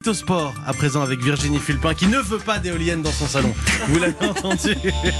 Au sport, à présent avec Virginie Fulpin qui ne veut pas d'éolienne dans son salon. Vous l'avez entendu.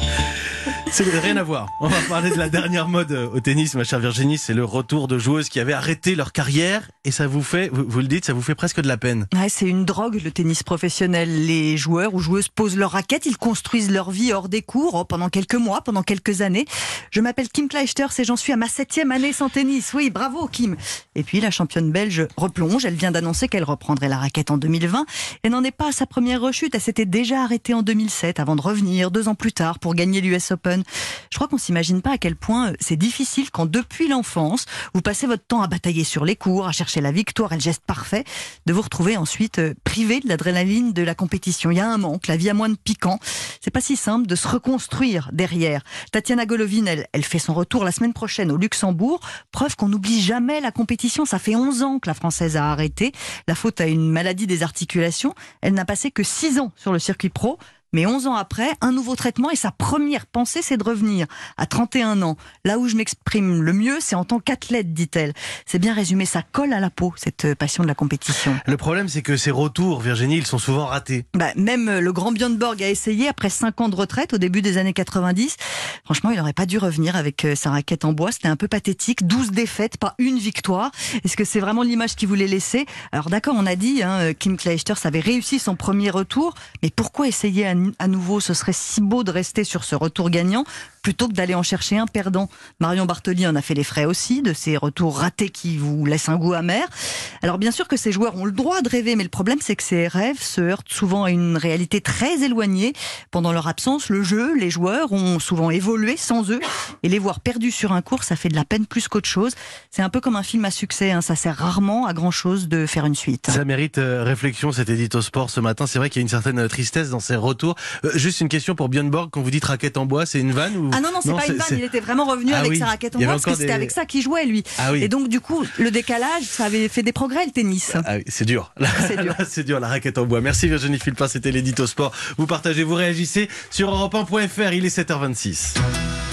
C'est rien à voir. On va parler de la dernière mode au tennis, ma chère Virginie. C'est le retour de joueuses qui avaient arrêté leur carrière et ça vous fait, vous le dites, ça vous fait presque de la peine. Ouais, c'est une drogue, le tennis professionnel. Les joueurs ou joueuses posent leur raquette, ils construisent leur vie hors des cours pendant quelques mois, pendant quelques années. Je m'appelle Kim Clijsters et j'en suis à ma 7e année sans tennis. Oui, bravo Kim. Et puis la championne belge replonge. Elle vient d'annoncer qu'elle reprendrait la raquette en 2020. Elle n'en est pas à sa première rechute. Elle s'était déjà arrêtée en 2007 avant de revenir 2 ans plus tard pour gagner l'US Open. Je crois qu'on s'imagine pas à quel point c'est difficile quand depuis l'enfance, vous passez votre temps à batailler sur les cours, à chercher la victoire et le geste parfait, de vous retrouver ensuite privé de l'adrénaline de la compétition. Il y a un manque, la vie a moins de piquant. C'est pas si simple de se reconstruire derrière. Tatiana Golovin, elle fait son retour la semaine prochaine au Luxembourg. Preuve qu'on n'oublie jamais la compétition. Ça fait 11 ans que la Française a arrêté. La faute à une maladie des articulations. Elle n'a passé que 6 ans sur le circuit pro. Mais 11 ans après, un nouveau traitement et sa première pensée, c'est de revenir à 31 ans. Là où je m'exprime le mieux, c'est en tant qu'athlète, dit-elle. C'est bien résumé, ça colle à la peau, cette passion de la compétition. Le problème, c'est que ces retours, Virginie, ils sont souvent ratés. Même le grand Björn Borg a essayé après 5 ans de retraite au début des années 90. Franchement, il n'aurait pas dû revenir avec sa raquette en bois. C'était un peu pathétique. 12 défaites, pas une victoire. Est-ce que c'est vraiment l'image qu'il voulait laisser? Alors d'accord, on a dit, Kim Clijsters avait réussi son premier retour. Mais pourquoi essayer à nouveau? Ce serait si beau de rester sur ce retour gagnant plutôt que d'aller en chercher un perdant. Marion Bartoli en a fait les frais aussi, de ces retours ratés qui vous laissent un goût amer. Alors bien sûr que ces joueurs ont le droit de rêver, mais le problème c'est que ces rêves se heurtent souvent à une réalité très éloignée. Pendant leur absence, le jeu, les joueurs ont souvent évolué sans eux, et les voir perdus sur un court, ça fait de la peine plus qu'autre chose. C'est un peu comme un film à succès, ça sert rarement à grand chose de faire une suite. Ça mérite réflexion, cet édito sport ce matin. C'est vrai qu'il y a une certaine tristesse dans ces retours. Juste une question pour Björn Borg, quand vous dites raquette en bois, c'est une vanne ou... Ah non, c'est pas une vanne, il était vraiment revenu avec sa raquette en bois, parce que c'était avec ça qu'il jouait lui. Et donc du coup, le décalage, ça avait fait des progrès le tennis. Ah oui, c'est dur. C'est dur. C'est dur, la raquette en bois. Merci Virginie Fulpin, c'était l'édito sport. Vous partagez, vous réagissez sur europe1.fr, il est 7h26.